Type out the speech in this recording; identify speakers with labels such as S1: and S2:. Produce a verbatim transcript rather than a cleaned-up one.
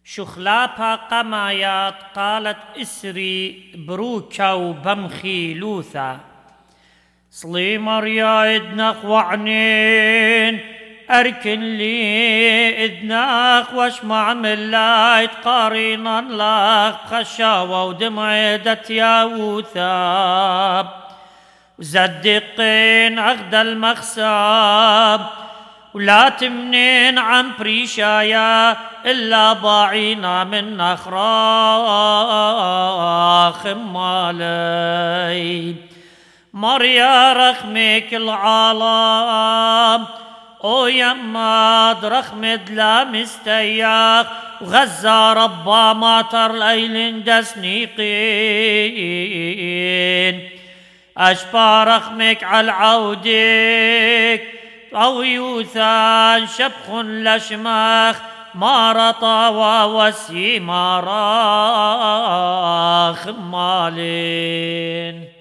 S1: شخلاپا قمايات قالت اسري بروكا وبمخي لوثا صليمر يا إدنخ وعنين أركن لي إذناخ واشمع من لايت قارينا لاخ خشاوة ودمعدت يا وثاب وزدقين أخد المخساب ولا تمنين عن بريشايا إلا باعينا من أخراخ مالي مريا رخمك العالم او يماد رخمد لا مستياخ وغزة ربا ماطر ليل دسنيقين أشبا رخمك على عودك أو يوثان شبخ لشماخ ما رطا وسيما راخ مالين